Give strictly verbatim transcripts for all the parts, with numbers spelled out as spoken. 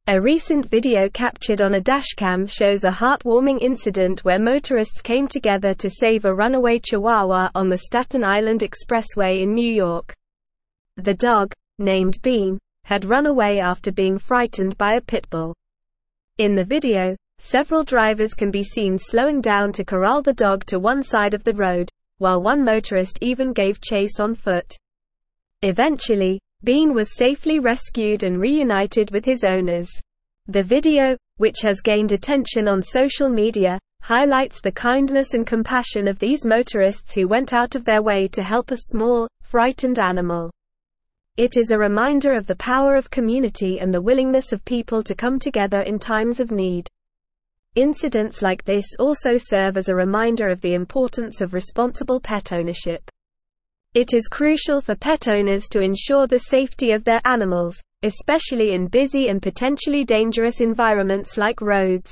A recent video captured on a dashcam shows a heartwarming incident where motorists came together to save a runaway Chihuahua on the Staten Island Expressway in New York. The dog, named Bean, had run away after being frightened by a pit bull. In the video, several drivers can be seen slowing down to corral the dog to one side of the road, while one motorist even gave chase on foot. Eventually, Bean was safely rescued and reunited with his owners. The video, which has gained attention on social media, highlights the kindness and compassion of these motorists who went out of their way to help a small, frightened animal. It is a reminder of the power of community and the willingness of people to come together in times of need. Incidents like this also serve as a reminder of the importance of responsible pet ownership. It is crucial for pet owners to ensure the safety of their animals, especially in busy and potentially dangerous environments like roads.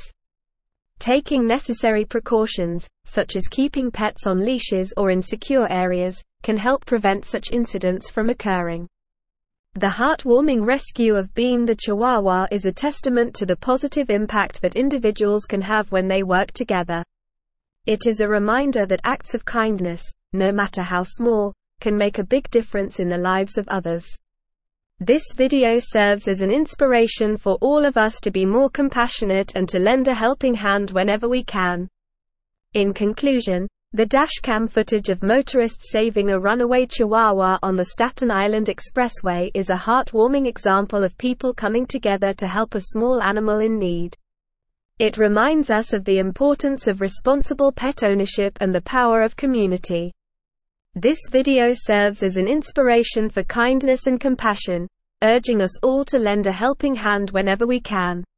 Taking necessary precautions, such as keeping pets on leashes or in secure areas, can help prevent such incidents from occurring. The heartwarming rescue of Bean the Chihuahua is a testament to the positive impact that individuals can have when they work together. It is a reminder that acts of kindness, no matter how small, can make a big difference in the lives of others. This video serves as an inspiration for all of us to be more compassionate and to lend a helping hand whenever we can. In conclusion, the dashcam footage of motorists saving a runaway Chihuahua on the Staten Island Expressway is a heartwarming example of people coming together to help a small animal in need. It reminds us of the importance of responsible pet ownership and the power of community. This video serves as an inspiration for kindness and compassion, urging us all to lend a helping hand whenever we can.